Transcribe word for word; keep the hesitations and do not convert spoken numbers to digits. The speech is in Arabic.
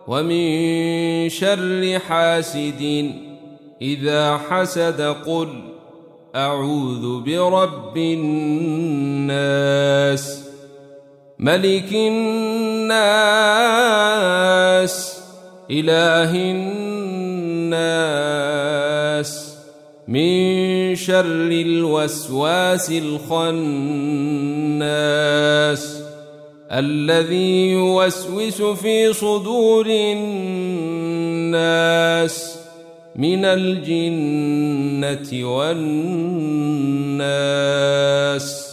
ومن شر حاسد إذا حسد قل أعوذ برب الناس ملك الناس إله الناس من شر الوسواس الخناس الذي يوسوس في صدور الناس من الجنة والناس.